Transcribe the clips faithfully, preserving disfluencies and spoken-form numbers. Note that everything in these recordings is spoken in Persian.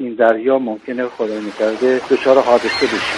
این دریا ممکنه خدای نکرده دچار حادثه بشیم.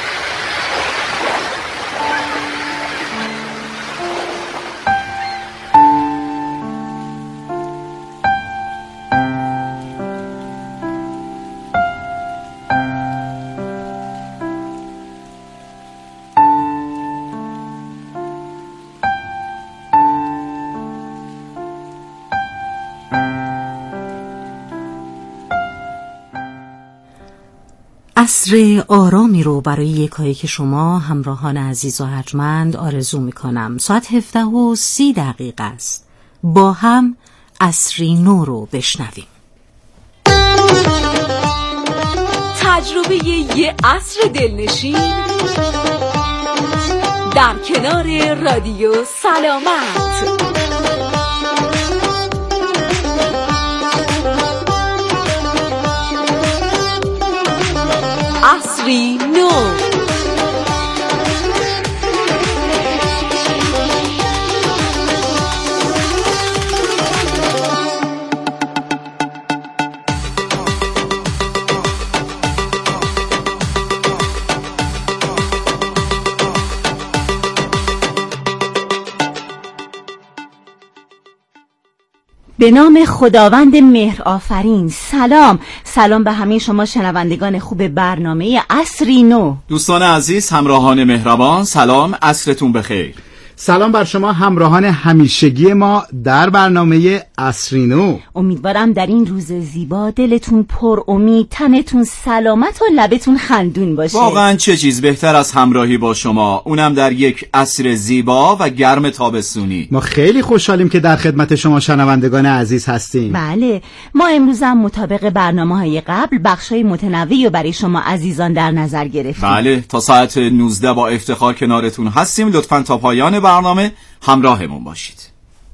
عصر آرامی رو برای یکایک شما همراهان عزیز و ارجمند آرزو میکنم. ساعت هفده و سی دقیقه است. با هم عصری نو رو بشنویم. تجربه یه عصر دلنشین در کنار رادیو سلامت. عصری نو. به نام خداوند مهر آفرین. سلام سلام به همه شما شنوندگان خوب برنامه عصری نو. دوستان عزیز، همراهان مهربان، سلام، عصرتون بخیر. سلام بر شما همراهان همیشگی ما در برنامه عصری نو. امیدوارم در این روز زیبا دلتون پر امید، تنتون سلامت و لبتون خندون باشه. واقعا چه چیز بهتر از همراهی با شما، اونم در یک عصر زیبا و گرم تابستونی. ما خیلی خوشحالیم که در خدمت شما شنوندگان عزیز هستیم. بله، ما امروز هم مطابق برنامه‌های قبل بخشای متنوعی رو برای شما عزیزان در نظر گرفتیم. بله، تا ساعت نوزده با افتخار کنارتون هستیم. لطفاً تا پایان برنامه همراهمون باشید.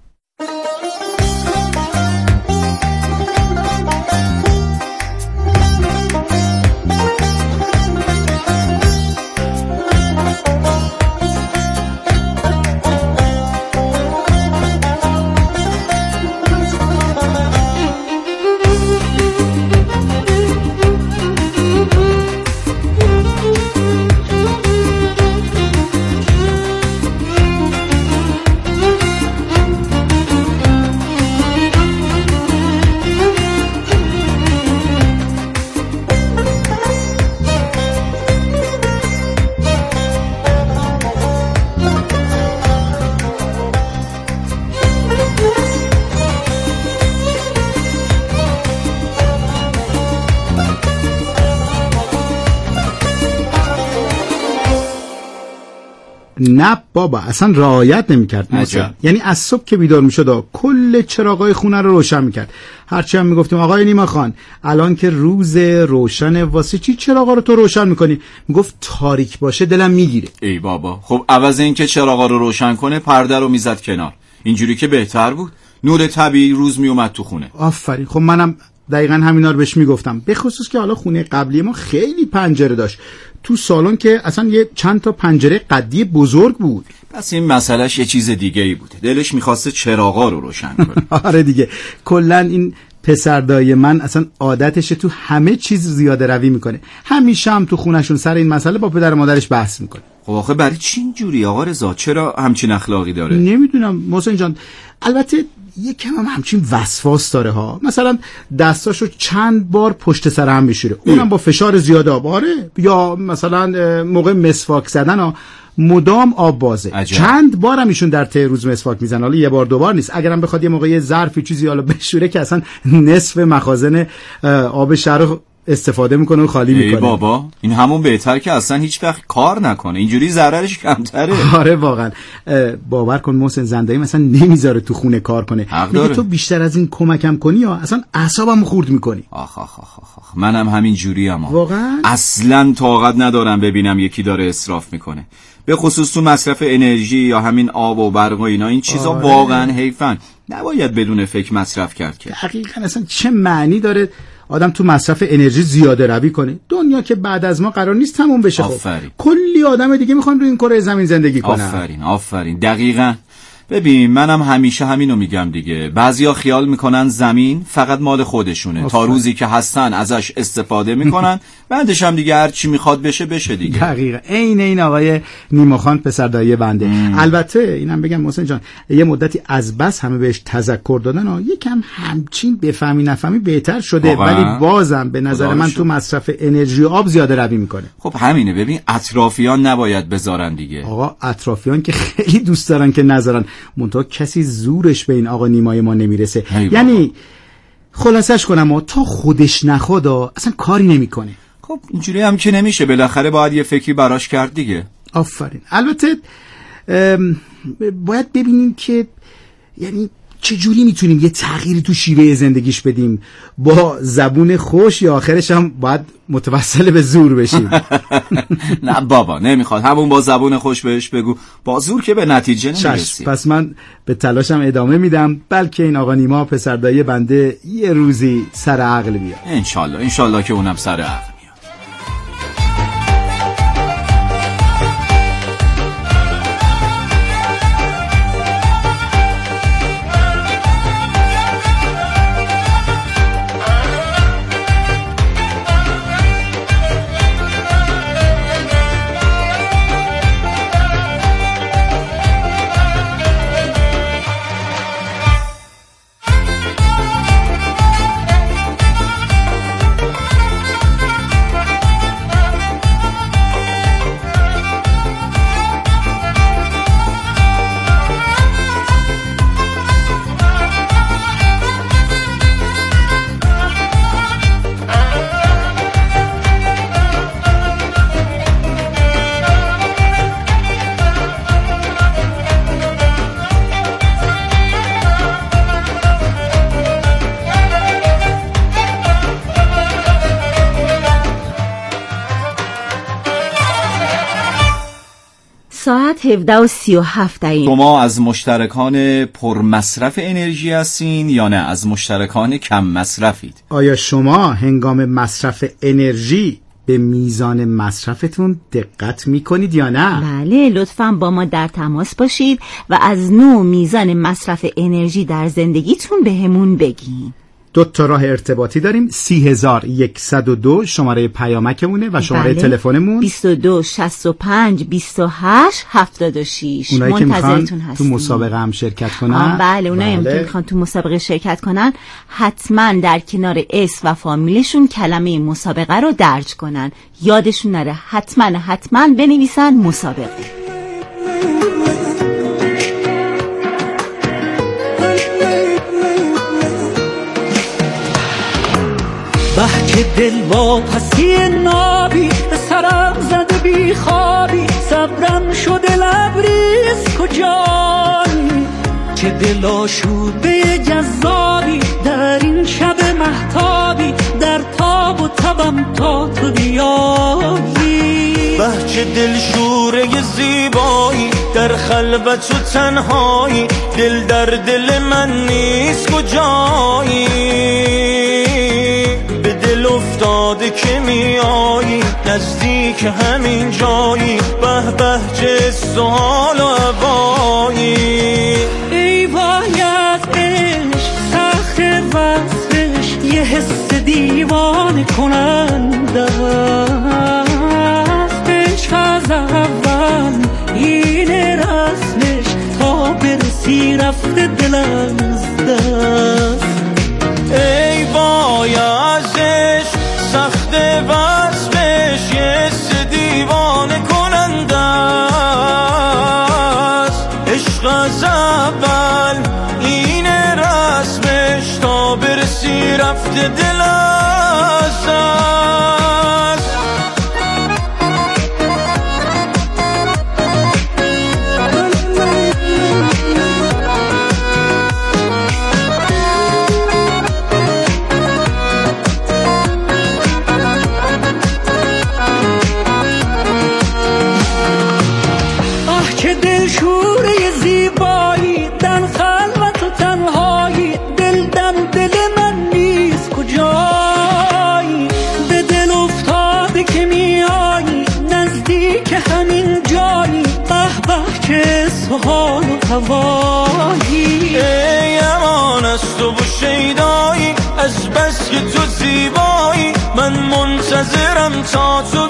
نه بابا، اصلا رعایت نمی‌کرد مثلا. یعنی از صبح که بیدار میشد کل چراغای خونه رو روشن میکرد. هرچی هم میگفتیم آقای نیما خان الان که روز روشن، واسه چی چراغا رو تو روشن میکنی؟ میگفت تاریک باشه دلم میگیره. ای بابا، خب عوض این که چراغا رو روشن کنه پرده رو میزد کنار، اینجوری که بهتر بود. نور طبیعی روز میومد تو خونه. آفرین. خب منم دقیقاً همینا رو بهش میگفتم، به خصوص که حالا خونه قبلی ما خیلی پنجره داشت، تو سالن که اصلا یه چند تا پنجره قدی بزرگ بود. پس این مسئلهش یه چیز دیگه ای بوده، دلش میخواسته چراغا رو روشن کنه. آره دیگه، کلن این پسردای من اصلا عادتش تو همه چیز زیاده روی میکنه. همیشه هم تو خونشون سر این مسئله با پدر و مادرش بحث میکنه. خب آخه برای چی اینجوری آقا رضا؟ چرا همچین اخلاقی داره؟ نمیدونم محسن جان، البته یکم هم همچین وسواس داره ها. مثلا دستاشو چند بار پشت سر هم میشوره، اونم با فشار زیاده آب. آره، یا مثلا موقع مسواک زدن ها مدام آب بازه. عجب. چند بارم ایشون در طی روز مسواک میزنه، حالا یه بار دو بار نیست. اگرم بخواد یه موقع یه ظرفی چیزی حالا بشوره که اصلا نصف مخازن آب شهر استفاده میکنه و خالی میکنه. ای بابا، این همون بهتر که اصلا هیچ وقت کار نکنه، اینجوری ضررش کمتره. آره واقعا، باور کن محسن زندایی مثلا نمیذاره تو خونه کار کنه، میگه تو بیشتر از این کمکم کنی یا اصلا اعصابم خورد میکنی. آخ آخ آخ آخ، منم همین جوری ام. واقعا اصلا طاقت ندارم ببینم یکی داره اسراف میکنه، به خصوص تو مصرف انرژی یا همین آب و برق و اینا. این چیزا آره. واقعا حیفن، نباید بدون فکر مصرف کرد که. دقیقاً اصلا چه معنی داره آدم تو مصرف انرژی زیاده روی کنه؟ دنیا که بعد از ما قرار نیست تموم بشه. خب کلی آدم دیگه میخوان روی این کره زمین زندگی کنن. آفرین آفرین، دقیقاً. ببین منم همیشه همینو میگم دیگه. بعضیا خیال میکنن زمین فقط مال خودشونه تا روزی که هستن ازش استفاده میکنن بعدش هم دیگه هر چی میخواد بشه بشه دیگه. دقیقاً عین این آقای نیماخان پسر دایی بنده. ام. البته اینم بگم محسن جان یه مدتی از بس همه بهش تذکر دادن و یکم همچین بفهمی نفهمی بهتر شده ولی بازم به نظر من تو مصرف انرژی و آب زیاده روی میکنه. خب همینه. ببین اطرافیان نباید بذارن دیگه. آقا اطرافیان که خیلی دوست دارن که نذارن منتها کسی زورش به این آقا نیمای ما نمیرسه. یعنی خلاصش کنم و تا خودش نخواد اصلا کاری نمیکنه. خب اینجوری هم که نمیشه، بالاخره باید یه فکری براش کرد دیگه. آفرین. البته باید ببینیم که یعنی چجوری میتونیم یه تغییری تو شیوه زندگیش بدیم. با زبون خوش یا آخرش هم باید متوسل به زور بشیم. نه بابا نمیخواد همون با زبون خوش بهش بگو، با زور که به نتیجه نمیرسی. پس من به تلاشم ادامه میدم بلکه این آقا نیما پسردایی بنده یه روزی سر عقل بیاد. انشالله انشالله که اونم سر عقل. ساعت هفده و سی و هفت دقیقه. شما از مشترکان پر مصرف انرژی هستین یا نه از مشترکان کم مصرفید؟ آیا شما هنگام مصرف انرژی به میزان مصرفتون دقت میکنید یا نه؟ بله لطفاً با ما در تماس باشید و از نوع میزان مصرف انرژی در زندگیتون بهمون بگین. دو تا راه ارتباطی داریم. سی هزار یکصد و دو شماره پیامکمونه و شماره بله. تلفنمون بیست و دو شصت و پنج بیست و هشت هفتاد و شش. اونایی که میخوان تو مسابقه هم شرکت کنن. بله اونایی بله. که میخوان تو مسابقه شرکت کنن حتما در کنار اسم و فامیلشون کلمه مسابقه رو درج کنن. یادشون نره حتما حتما بنویسن مسابقه. به که دل واپسی نابی به سرم زده بی خوابی صبرم شده لبریز کجایی چه دل آشوده جذابی در این شب مهتابی در تاب و تبم تا تو بیایی به چه دل شوره زیبایی در خلوت و تنهایی دل در دل من نیست کجایی افتاده که میایی نزدیک همین جایی به به چه سوال و عبایی ای وای از عشق سخت وصفش یه حس دیوانه کننده است عشق از اول این رسمش تا برسی رفته دل از دست ای وای از عشق سخت وصفش یه حس دیوانه کننده است عشق از اول این رسمش تا برسی رفته دل از دست همین جایی به به که تو حال و هوایی. ای امان از تو و شیدایی، از بس که تو زیبایی من منتظرم تا تو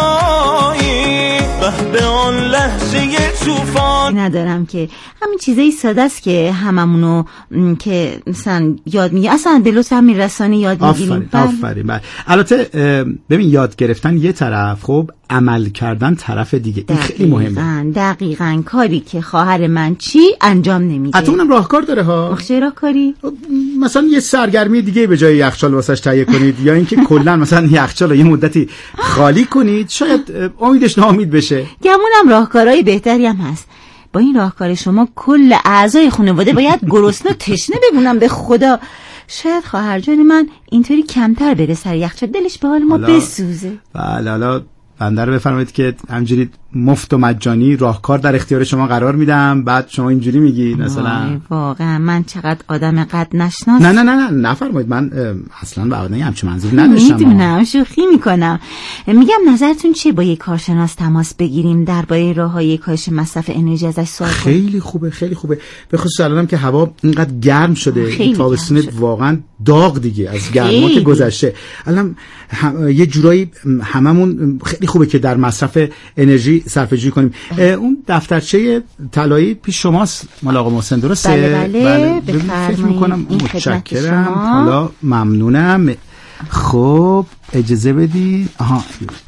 بیایی. به آن لحظه طوفان ندارم که همین چیزای ساده است که هممونو که مثلا یاد میگه، اصلا به لطف همین رسانه یاد میگیریم. آفرین آفرین. بله البته ببین یاد گرفتن یه طرف، خب عمل کردن طرف دیگه. این خیلی مهمه. دقیقاً کاری که خواهر من چی انجام نمیده. حتی اونم راهکار داره ها. چه راهکاری؟ مثلا یه سرگرمی دیگه به جای یخچال واسش تهیه کنید یا اینکه کلا مثلا یخچال رو یه مدتی خالی کنید، شاید امیدش ناامید بشه. گمونم راهکارهای بهتری هم هست. با این راهکار شما کل اعضای خانواده باید گرسنه و تشنه بمونن. به خدا شاید خواهر جان من اینطوری کمتر بره سر یخچال، دلش به حال ما بسوزه. بله حالا بنده رو بفرمایید که همجوری مفت و مجانی راهکار در اختیار شما قرار میدم، بعد شما اینجوری میگی مثلا واقعا من چقدر آدم قد نشناس. نه نه نه نه نفرمایید، من اصلا به آدمی همچین منظوری نداشتم. میدونم شوخی میکنم. میگم نظرتون چیه با یک کارشناس تماس بگیریم درباره راههای کاهش مصرف انرژی ازش سوال کنیم؟ خیلی خوبه خیلی خوبه، به خصوص الانم که هوا اینقدر گرم شده، تابستون واقعا داغ دیگه از گرما که گذشته. الان هم... یه جورایی هممون خیلی خوبه که در مصرف انرژی صرفه‌جویی کنیم. اون دفترچه طلایی پیش شماست مال آقا محسن، درسته؟ بله بله, بله. فکر می‌کنم. متشکرم. حالا ممنونم. خب اجازه بدید. آها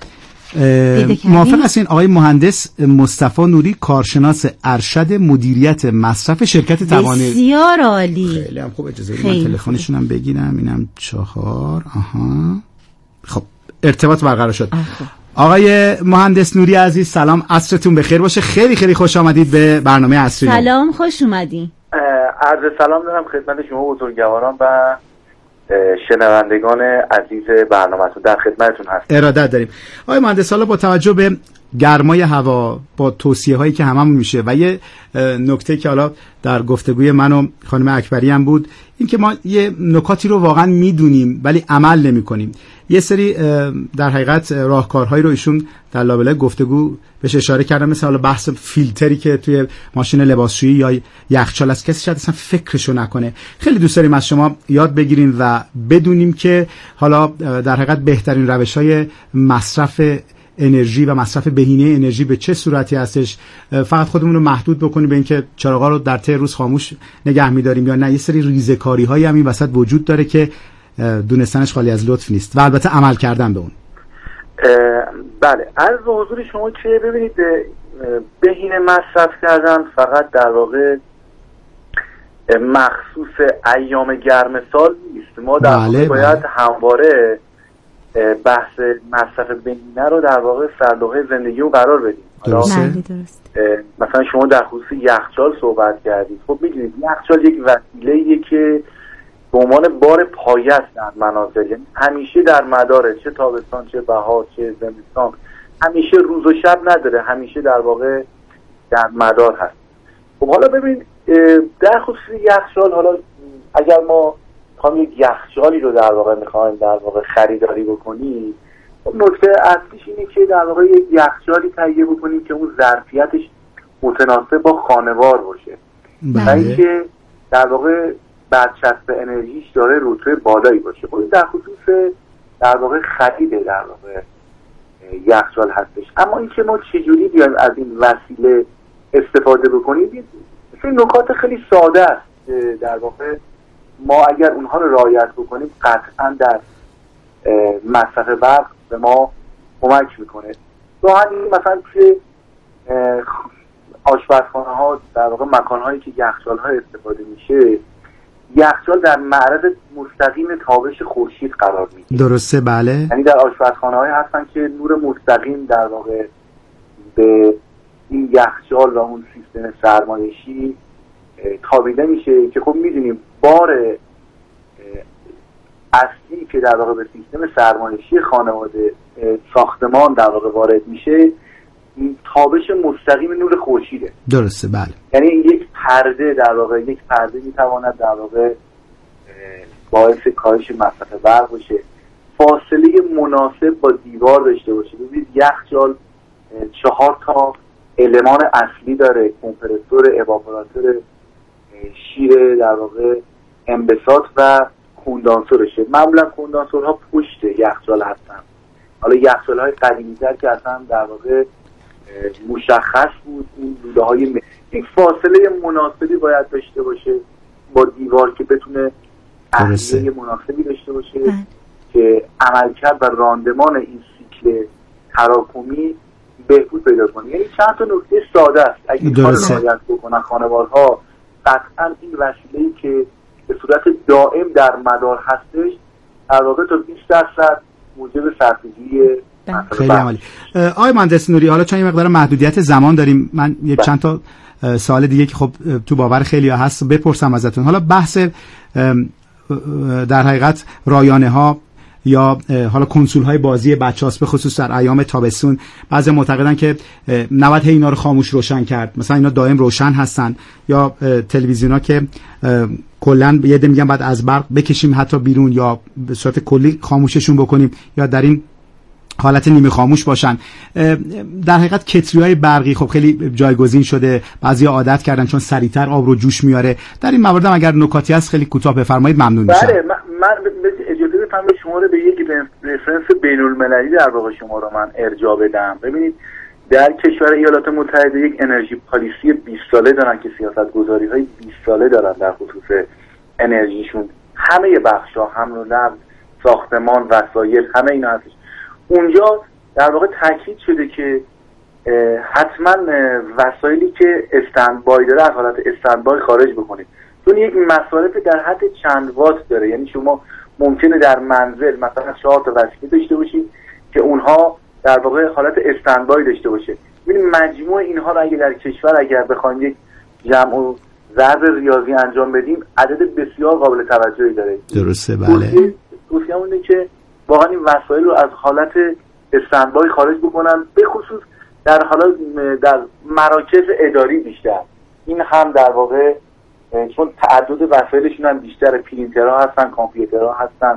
موافق هستین آقای مهندس مصطفی نوری، کارشناس ارشد مدیریت مصرف شرکت توانایی؟ بسیار عالی. خیلی هم خوب. اجازه بدید من تلفنشون هم بگیرم. اینم چهار. آها خب ارتباط برقرار شد. آخه. آقای مهندس نوری عزیز سلام، عصرتون بخیر باشه. خیلی خیلی خوش آمدید به برنامه عصری. سلام، خوش اومدین. عرض سلام دارم خدمت شما بزرگواران و شنوندگان عزیز برنامه‌تون، در خدمتتون هستم. ارادت داریم. آقای مهندس، حالا با توجه به گرمای هوا، با توصیه هایی که هممون میشه و یه نکته که حالا در گفتگوی من و خانم اکبری هم بود، این که ما یه نکاتی رو واقعا میدونیم ولی عمل نمی کنیم. یه سری در حقیقت راهکارهایی رو ایشون در لابلای گفتگو بهش اشاره کردن، مثل حالا بحث فیلتری که توی ماشین لباسشویی یا یخچال است، کسی شاید اصلا فکرشو نکنه. خیلی دوست داریم از شما یاد بگیریم و بدونیم که حالا در حقیقت بهترین روش‌های مصرف انرژی و مصرف بهینه انرژی به چه صورتی هستش. فقط خودمون رو محدود بکنیم به اینکه چراغا رو در طی روز خاموش نگه می‌داریم یا نه. یه سری ریزه‌کاری‌هایی هم این وسط وجود داره که دونستنش خالی از لطف نیست و البته عمل کردن به اون. بله عرض حضور شما که ببینید بهینه مصرف کردن فقط در واقع مخصوص ایام گرم سال نیست. ما در بله واقع باید بله. همواره بحث مصرف بهینه رو در واقع سرلوحه زندگی رو قرار بدیم. درسته. مثلا شما در خصوص یخچال صحبت کردید. خب میدونید یخچال یک وسیله‌ایه که به عنوان بار پایه است در منازل، یعنی همیشه در مداره، چه تابستان چه بهار چه زمستان، همیشه روز و شب نداره، همیشه در واقع در مدار هست. خب حالا ببین در خصوص یخچال، حالا اگر ما میخوایم یک یخچالی رو در واقع میخوایم در واقع خریداری بکنیم، خب نکته اصلیش اینه که در واقع یک یخچالی تهیه بکنیم که اون ظرفیتش متناسب با خانوار باشه و اینکه در واقع برچسب انرژیش داره رتبه بالایی باشه. خب در خصوص در واقع خرید در واقع یخچال هستش. اما اینکه ما چجوری بیایم از این وسیله استفاده بکنیم، این نکات خیلی ساده است. در واقع ما اگر اونها رو رعایت بکنیم قطعا در مصرف برق به ما کمک میکنه. راحت مثلا توی آشپزخانه ها در واقع مکان هایی که یخچال ها استفاده میشه، یخچال در معرض مستقیم تابش خورشید قرار میگیره. درسته بله. یعنی در آشپزخانه های هستن که نور مستقیم در واقع به این یخچال و اون سیستم سرمایشی تابیده میشه که خب میدونیم بار اصلی که در واقع به سیستم سرمایشی خانواده ساختمان در واقع وارد میشه تابش مستقیم نور خورشیده. درسته بله. یعنی یک پرده در واقع یک پرده میتواند در واقع باعث کاهش مصرف برق باشه، فاصله مناسب با دیوار داشته باشه. ببینید یخچال چهار تا المان اصلی داره، کمپرسور، اواپوراتور، شیر در واقع انبساط و کندانسورشه. معمولا کندانسورها پشت یخچال هستن. حالا یخچال‌های قدیمی‌تر که اصلا در واقع مشخص بود این لوله های م... این فاصله مناسبی باید داشته باشه با دیوار که بتونه اهمیه مناسبی داشته باشه ده. که عملکرد و راندمان این سیکل تراکمی بهبود پیدا کنه. یعنی چند تا نکته ساده است اگه این کار رعایت بکنن خانوارها، قطعا این وسیله‌ای که به صورت دائم در مدار هستش در واقع تا بیست درصد موجب سرفیزی. خیلی عالی. آقای مهندس نوری، حالا چون یه مقدار محدودیت زمان داریم، من یه چند تا سوال دیگه که خب تو باور خیلی‌ها هست بپرسم ازتون. حالا بحث در حقیقت رایانه ها یا حالا کنسول های بازی بچه‌هاست، به خصوص در ایام تابستون بعضی معتقدن که نباید اینا رو خاموش روشن کرد، مثلا اینا دائم روشن هستن، یا تلویزیونا که کلا یه عده میگن بعد از برق بکشیم حتی بیرون یا به صورت کلی خاموششون بکنیم یا در این حالت نیمه خاموش باشن. در حقیقت کتری‌های برقی خب خیلی جایگزین شده، بعضیا عادت کردن چون سریعتر آب رو جوش میاره. در این مورد اگر نکاتی هست خیلی کوتاه بفرمایید، ممنون میشم. بله، من, من اجازه بدم به شما رو به یک رفرنس بین‌المللی در واقع شما رو من ارجاع بدم. ببینید در کشور ایالات متحده یک انرژی پالیسی بیست ساله دارن که سیاست‌گذاری‌های بیست ساله دارن در خصوص انرژیشون. همه بخش‌ها، حمل و نقل، ساختمان، وسایل، همه اینا هستش. اونجا در واقع تاکید شده که حتما وسایلی که استندبای داره از حالت استندبای خارج بکنید، چون یک مصارف در حد چند وات داره. یعنی شما ممکنه در منزل مثلا چهار تا وسیله داشته باشید که اونها در واقع حالت استندبای داشته باشه. ببینید مجموع اینها رو اگه در کشور اگر بخوایم یک جمع و ضرب ریاضی انجام بدیم عدد بسیار قابل توجهی داره. درسته، بله. توصیه‌مونه که واقعا این وسایل رو از حالت استندبای خارج بکنن، به خصوص در حالا در مراکز اداری بیشتر. این هم در واقع چون تعدد وسایلشون هم بیشتر، پرینترها هستن، کامپیوترها هستن،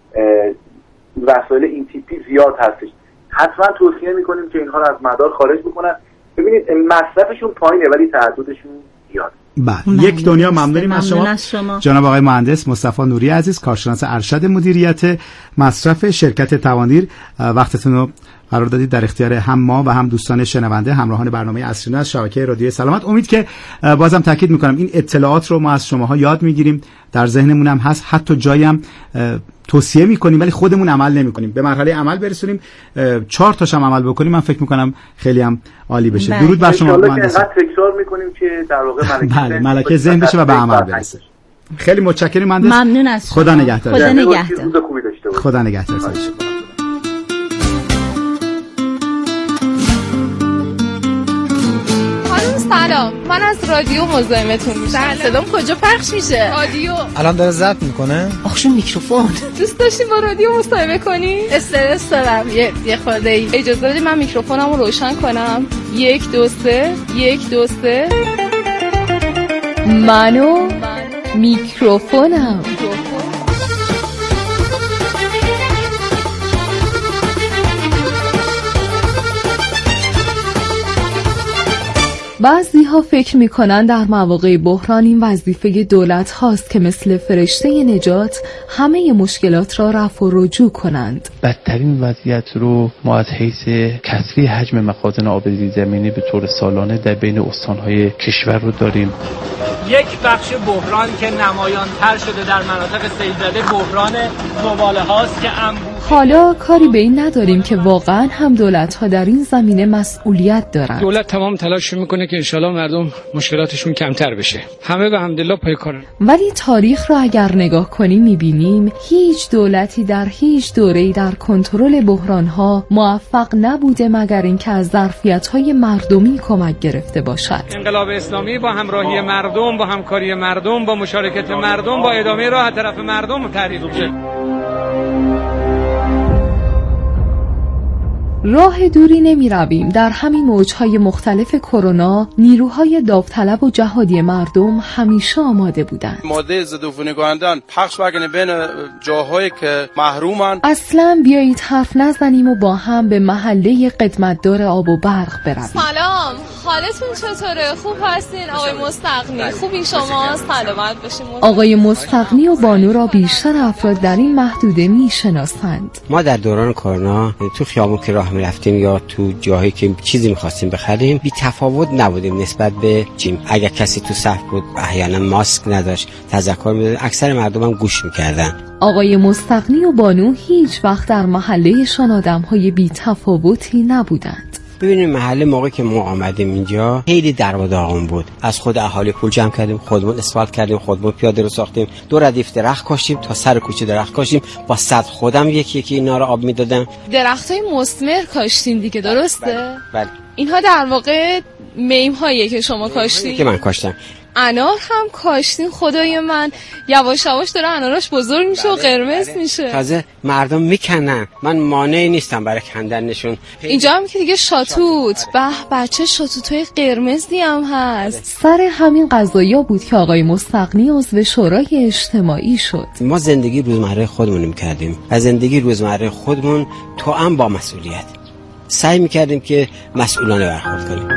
وسایل این تیپی زیاد هستش. حتما توصیه میکنیم که اینها رو از مدار خارج بکنن. ببینید مصرفشون پایینه ولی تعددشون زیاد. بله، یک دنیا ممنونیم از شما. شما جناب آقای مهندس مصطفی نوری عزیز، کارشناس ارشد مدیریت مصرف شرکت توانیر، وقتتون رو قرار دادید در اختیار هم ما و هم دوستان شنونده همراهان برنامه عصرین از شبکه رادیو سلامت. امید که بازم تاکید میکنم این اطلاعات رو ما از شماها یاد میگیریم، در ذهنمون هم هست، حتی جایی هم توصیه میکنیم ولی خودمون عمل نمیکنیم. به مرحله عمل برسونیم، چهار تاش هم عمل بکنیم، من فکر میکنم خیلی هم عالی بشه. بله. درود بر شما مهندس. تکرار میکنیم که در واقع ملکه ملکه ذهن بشه و به عمل برسه. خیلی متشکرم مهندس. ممنون از خدا نگهدار. خدا نگهدار. خدا نگهدار. سلام، من از رادیو مزاحمتون میشم. صدام کجا پخش میشه؟ رادیو الان داره ضبط میکنه. آخشون میکروفون. دوست داشتین با رادیو مصاحبه کنی؟ استرس دارم یه یه خورده ای. اجازه بدید من میکروفونمو روشن کنم. یک دو سه یک دو سه منو میکروفونم. بعضی ها فکر میکنن در مواقع بحران این وظیفه دولت هاست که مثل فرشته نجات همه مشکلات را رفع و رجوع کنند. بدترین وضعیت رو ما از حیث کسری حجم مخازن آب زیرزمینی به طور سالانه در بین استانهای کشور رو داریم. یک بخش بحران که نمایان‌تر شده در مناطق سیل‌زده بحران زباله هاست که انبوه. حالا کاری به این نداریم که واقعا هم دولت ها در این زمینه مسئولیت دارند. دولت تمام تلاش میکنه که انشالله مردم مشکلاتشون کمتر بشه. همه به حمدالله پای کارن. ولی تاریخ را اگر نگاه کنیم میبینیم هیچ دولتی در هیچ دوره‌ای در کنترل بحران ها موفق نبوده مگر اینکه از ظرفیت های مردمی کمک گرفته باشد. انقلاب اسلامی با همراهی مردم، با همکاری مردم، با مشارکت مردم، با ادامه راه طرف مردم تحریک شد. راه دوری نمی رویم. در همین موجهای مختلف کرونا نیروهای داوطلب و جهادی مردم همیشه آماده بودند. ماده ضد عفونی کنندان پخش بکنه بین جاهایی که محرومن. اصلا بیایید حرف نزنیم و با هم به محله خدمتدار آب و برق برویم. سلام، حالتون چطوره؟ خوب هستین آقای مستغنی؟ خوبی شما؟ سلامت باشین. آقای مستغنی و بانو را بیشتر افراد در این محدوده میشناسند. ما در دوران کرونا تو خیابون که راه میرفتیم یا تو جاهایی که چیزی میخواستیم بخریم بی تفاوت نبودیم نسبت به جیم. اگر کسی تو صف بود احیانا ماسک نداشت تذکر میدادن، اکثر مردم هم گوش میکردن. آقای مستغنی و بانو هیچ وقت در محلهشان آدم‌های بی تفاوتی نبودند. ببینیم محله موقعی که ما آمدیم اینجا خیلی در و داغون بود. از خود اهالی پول جمع کردیم، خودمون اسفالت کردیم، خودمون پیاده رو ساختیم، دو ردیف درخت کاشتیم تا سر کوچه درخت کاشتیم. با صد خودم یکی یکی اینا رو آب میدادم. درختای مثمر کاشتین دیگه، درسته؟ بله, بله. اینها در واقع میم هایی که شما کاشتین؟ که من کاشتم. انار هم کاشتین؟ خدای من یواش یواش داره اناراش بزرگ میشه و قرمز میشه. تازه مردم میکنن، من مانعی نیستم برای کندنشون. اینجا هم که دیگه شاتوت، به بچه شاتوتای قرمزی هم هست. سر همین قضایا بود که آقای مستغنی عضو شورای اجتماعی شد. ما زندگی روزمره خودمون میکردیم، از زندگی روزمره خودمون تو هم با مسئولیت سعی میکردیم که مسئولانه برخورد کنیم.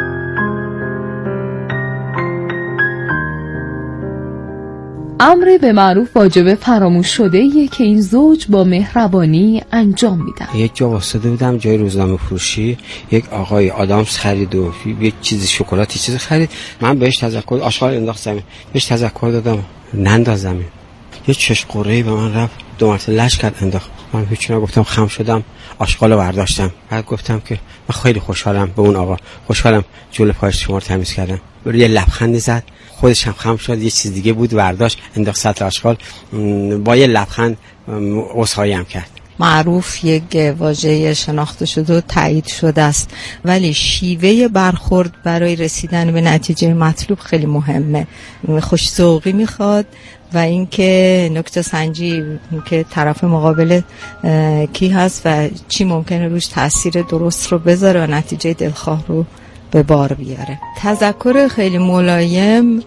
امر به معروف واجب فراموش شده ایه که این زوج با مهربانی انجام میدن. یک جا واسطه بودم جای روزنامه فروشی، یک آقای آدامس خرید و یک چیزی شکلاتی چیزی خرید، من بهش تذکر آشغال انداخت زمین، بهش تذکر دادم ننداز زمین. یه چش قره‌ای به من رفت، دو مرتبه لش کرد انداخت. من هیچ نگفتم، خم شدم، آشغالو برداشتم. بعد گفتم که من خیلی خوشحالم به اون آقا، خوشحالم جلوی پایش شما رو تمیز کردم. یه لبخندی زد، خودش هم خم شد، یه چیز دیگه بود برداشت انداخت سطل آشغال، با یه لبخند عذرخواهی هم کرد. معروف یک واژه شناخته شده و تایید شده است، ولی شیوه برخورد برای رسیدن به نتیجه مطلوب خیلی مهمه. خوش ذوقی میخواد و اینکه نکته سنجی که طرف مقابل کی هست و چی ممکنه روش تاثیر درست رو بذاره و نتیجه دلخواه رو به بار بیاره. تذکر خیلی ملایم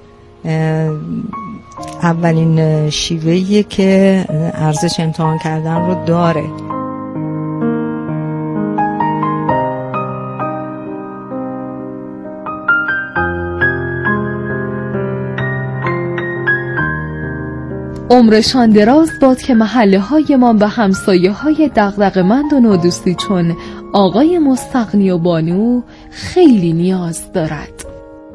اولین شیوهیه که ارزش امتحان کردن رو داره. عمرشان دراز باد که محله های ما به همسایه های دغدغه‌مند و نادوستی چون آقای مستغنی و بانو خیلی نیاز دارد.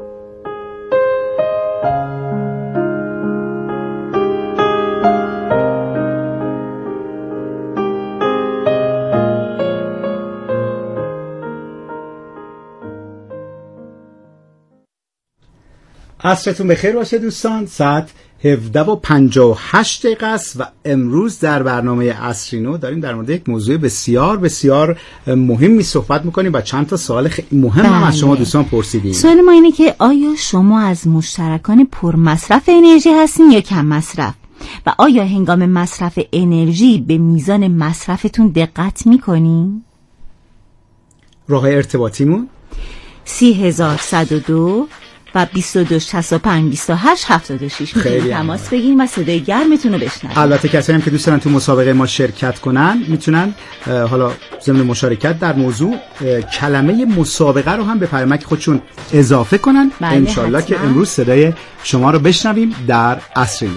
عصرتون بخیر باشه دوستان. ساعت هفده و پنجاه و هشت دقیقه است و امروز در برنامه عصرینو داریم در مورد یک موضوع بسیار بسیار مهمی صحبت میکنیم و چند تا سوال خیلی مهم هم از شما دوستان پرسیدیم. سوال ما اینه که آیا شما از مشترکان پر مصرف انرژی هستین یا کم مصرف؟ و آیا هنگام مصرف انرژی به میزان مصرفتون دقت میکنین؟ راه ارتباطیمون سی هزار صد و دو و بیست و دو شصت و پنج بیست و هشت هفتاد و شش میتونید تماس بگیرید و صدای گرمتون رو بشنوید. البته کسایی هم که دوست دارن تو مسابقه ما شرکت کنن میتونن حالا ضمن مشارکت در موضوع کلمه مسابقه رو هم به پیامک خودشون اضافه کنن. انشالله که امروز صدای شما رو بشنویم در عصرینو.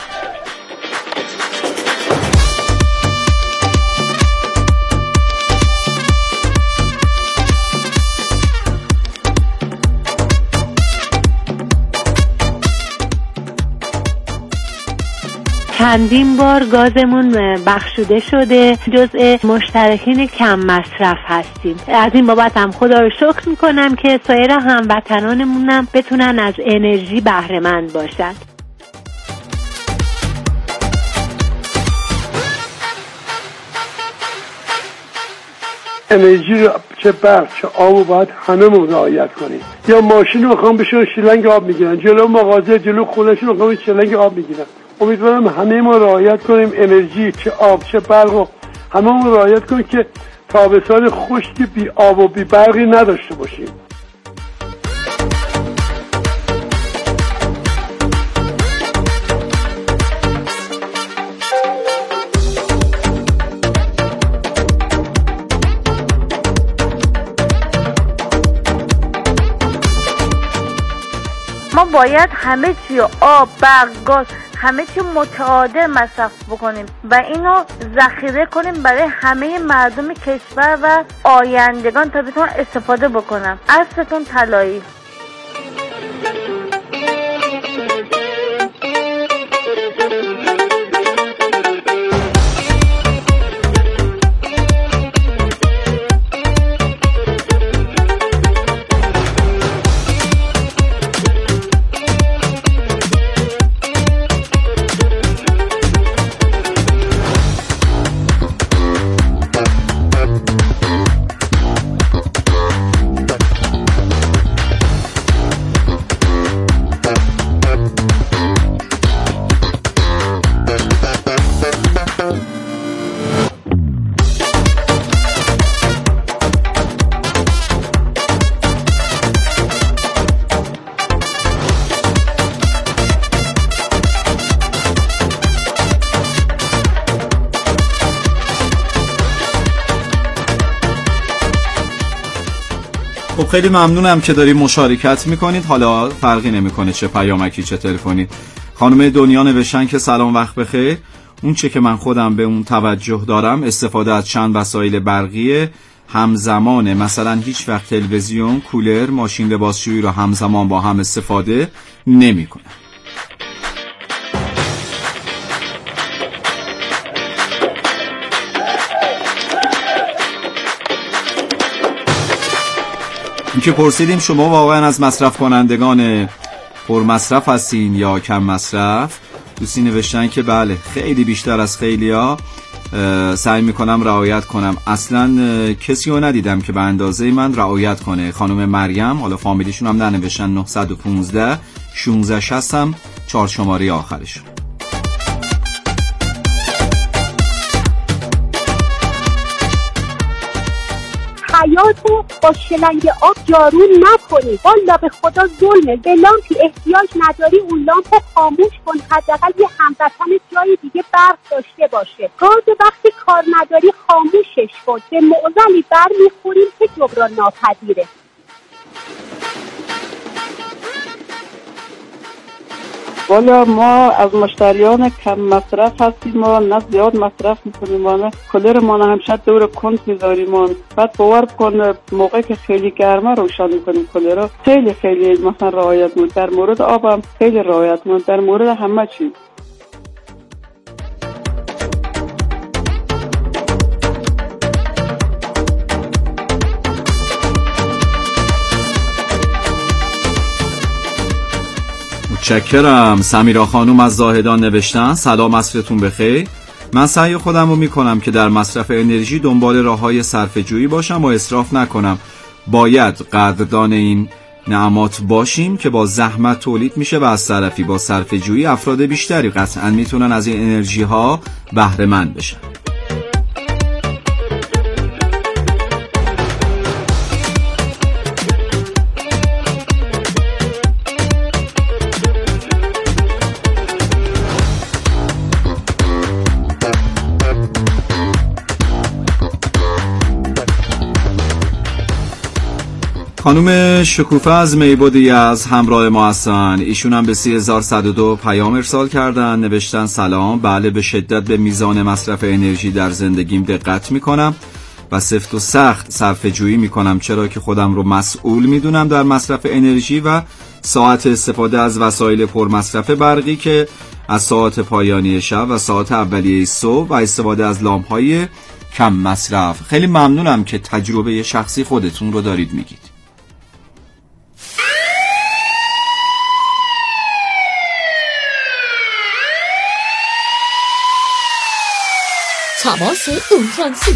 چندین بار گازمون بخشوده شده، جزء مشترکین کم مصرف هستیم. از این بابت هم خدا رو شکر میکنم که سایر هموطنانمونم بتونن از انرژی بهره مند باشن. انرژی رو چه برق چه آب رو باید همه رعایت کنیم. یا ماشین رو میخوام بشون شیلنگ آب میگیرن، جلو مغازه جلو خونه‌شون رو میخوام شیلنگ آب میگیرن. امیدوارم همه ما رعایت کنیم، انرژی چه آب چه برق رو همه ما رعایت کنیم که تابستان خشکی بی آب و بی برقی نداشته باشیم. ما باید همه چی آب، برق، گاز همه چی متعادل مصرف بکنیم و اینو ذخیره کنیم برای همه مردم کشور و آیندگان تا بتونن استفاده بکنن. عصرتون طلایی. خب خیلی ممنونم که دارید مشارکت میکنید. حالا فرقی نمیکنه چه پیامکی چه تلفنی. خانم دنیا نوشتن که سلام وقت بخیر. اون چه که من خودم به اون توجه دارم استفاده از چند وسایل برقی همزمانه، مثلا هیچ وقت تلویزیون، کولر، ماشین لباسشویی رو همزمان با هم استفاده نمیکنم. این که پرسیدیم شما واقعا از مصرف کنندگان پر مصرف هستین یا کم مصرف؟ دوستی نوشتن که بله، خیلی بیشتر از خیلیا سعی میکنم رعایت کنم. اصلا کسی رو ندیدم که به اندازه من رعایت کنه. خانم مریم، حالا فامیلیشون هم ننوشتن، نه یک پنج شانزده شصت هم چهار شماره آخرشون. حیاتو با شلنگ آب جارو نکنی. والا به خدا ظلمه. به لامپی احتیاج نداری، اون لامپ خاموش کن. حداقل یه هموطن جای دیگه برق داشته باشه. گاز وقتی کار نداری خاموشش کن. به معضلی بر میخوریم که جبران ناپذیره. والا ما از مشتریان کم مصرف هستیم، ما نه زیاد مصرف میکنیم، ما کولر ما همیشه دور کند میذاریم. بعد باور کن موقعی که خیلی گرمه روشن میکنیم کولر رو خیلی خیلی مثلا رعایت میکنیم. در مورد آب هم خیلی رعایت میکنیم، در مورد همه چی. متشکرم. سمیرا خانوم از زاهدان نوشتن سلام، عصرتون بخیر. من سعی خودم رو میکنم که در مصرف انرژی دنبال راههای صرفه جویی باشم و اسراف نکنم. باید قدردان این نعمات باشیم که با زحمت تولید میشه و از طرفی با صرفه جویی افراد بیشتری قطعا میتونن از این انرژی ها بهره مند بشن. خانوم شکوفه از میبودی از همراه ما هستن. ایشون هم به سی هزار و صد و دو پیام ارسال کردن، نوشتن سلام، بله به شدت به میزان مصرف انرژی در زندگیم دقت میکنم و سفت و سخت صرفه جویی میکنم، چرا که خودم رو مسئول میدونم در مصرف انرژی و ساعت استفاده از وسایل پر مصرف برقی که از ساعت پایانی شب و ساعت اولیه صبح و استفاده از لامپ‌های کم مصرف. خیلی ممنونم که تجربه شخصی خودتون رو دارید میگید. تماس اورژانسی.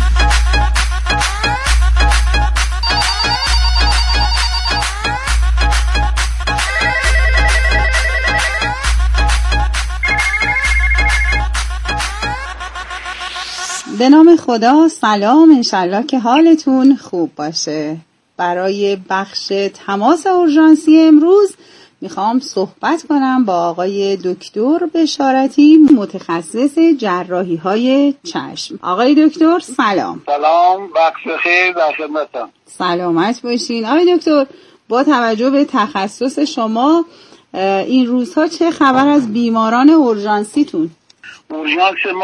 به نام خدا. سلام، انشالله که حالتون خوب باشه. برای بخش تماس اورژانسی امروز میخوام صحبت کنم با آقای دکتر بشارتی، متخصص جراحی های چشم. آقای دکتر سلام. سلام، بخش خیر، در خدمتم. سلامت باشین. آقای دکتر، با توجه به تخصص شما این روزها چه خبر از بیماران اورژانسیتون؟ اورژانس ما